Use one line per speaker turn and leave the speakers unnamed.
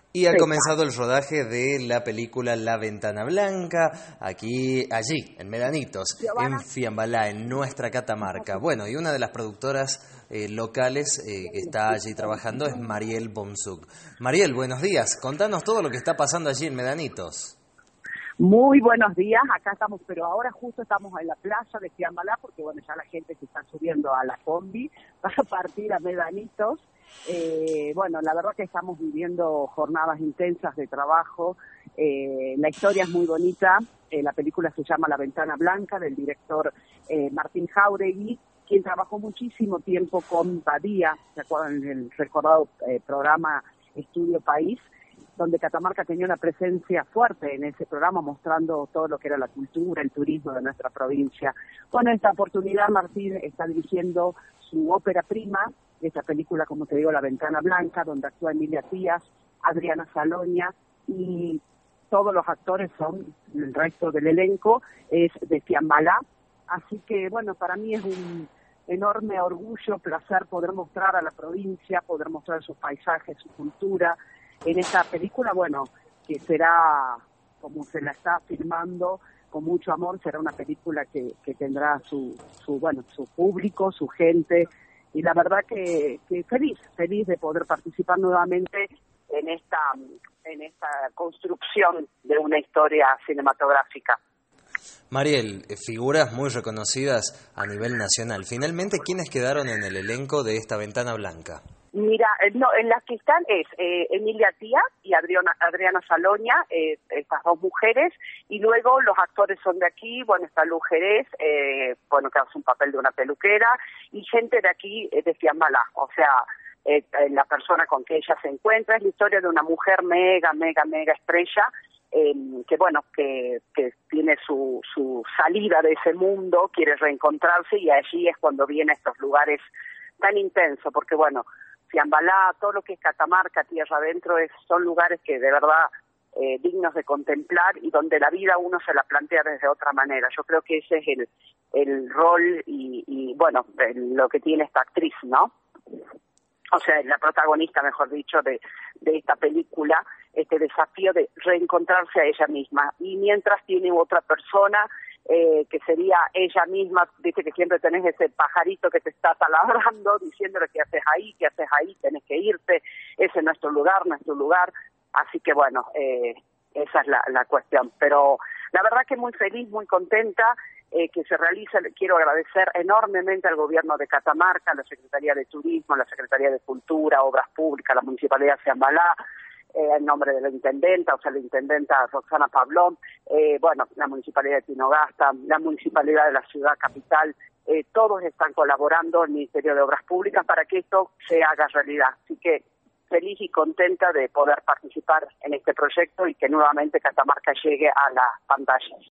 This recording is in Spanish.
Y ha
fecha.
comenzado el rodaje de la película La Ventana Blanca, allí, en Medanitos, en
Giovanna,
Fiambalá, en nuestra Catamarca. Bueno, y una de las productoras locales que está allí trabajando es Mariel Bonsuk. Mariel, buenos días. Contanos todo lo que está pasando allí en Medanitos.
muy buenos días, acá estamos, pero ahora justo estamos en la playa de Fiambalá, porque bueno, ya la gente se está subiendo a la combi para partir a Medanitos. Bueno, la verdad que estamos viviendo jornadas intensas de trabajo, la historia es muy bonita, la película se llama La Ventana Blanca, del director Martín Jáuregui, quien trabajó muchísimo tiempo con Badía, ¿se acuerdan del recordado programa Estudio País?, donde Catamarca tenía una presencia fuerte en ese programa, mostrando todo lo que era la cultura, el turismo de nuestra provincia. Con esta oportunidad, Martín está dirigiendo su ópera prima, esta película, como te digo, La Ventana Blanca, donde actúa Emilia Tías, Adriana Saloña, y todos los actores son, el resto del elenco es de Fiambalá. Así que, bueno, para mí es un enorme orgullo, placer poder mostrar a la provincia, poder mostrar sus paisajes, su cultura, en esta película, bueno, que será, como se la está filmando, con mucho amor, será una película que tendrá su público, su gente, y la verdad que feliz de poder participar nuevamente en esta construcción de una historia cinematográfica.
Mariel, figuras muy reconocidas a nivel nacional. Finalmente, ¿quiénes quedaron en el elenco de esta Ventana Blanca?
Mira, no, en las que están es Emilia Tías y Adriana Saloña, estas dos mujeres, y luego los actores son de aquí, bueno, está Luz Jerez, bueno, que hace un papel de una peluquera, y gente de aquí, de Fiambalá, o sea, la persona con que ella se encuentra es la historia de una mujer mega estrella, que bueno, que tiene su salida de ese mundo, quiere reencontrarse, y allí es cuando viene a estos lugares tan intensos, porque bueno, Fiambalá, todo lo que es Catamarca, tierra adentro, son lugares que de verdad dignos de contemplar y donde la vida uno se la plantea desde otra manera. Yo creo que ese es el rol y bueno, lo que tiene esta actriz, ¿no? O sea, la protagonista, mejor dicho, de esta película, este desafío de reencontrarse a ella misma. Y mientras tiene otra persona que sería ella misma, dice que siempre tenés ese pajarito que te está taladrando, diciéndole qué haces ahí, tenés que irte, ese no es tu lugar, no es tu lugar. Así que bueno, esa es la cuestión. Pero la verdad que muy feliz, muy contenta que se realiza. Quiero agradecer enormemente al gobierno de Catamarca, a la Secretaría de Turismo, a la Secretaría de Cultura, Obras Públicas, a la Municipalidad de Fiambalá, en nombre de la intendenta, o sea, la intendenta Roxana Pablón, bueno, la Municipalidad de Tinogasta, la Municipalidad de la Ciudad Capital, todos están colaborando, el Ministerio de Obras Públicas, para que esto se haga realidad. Así que feliz y contenta de poder participar en este proyecto y que nuevamente Catamarca llegue a las pantallas.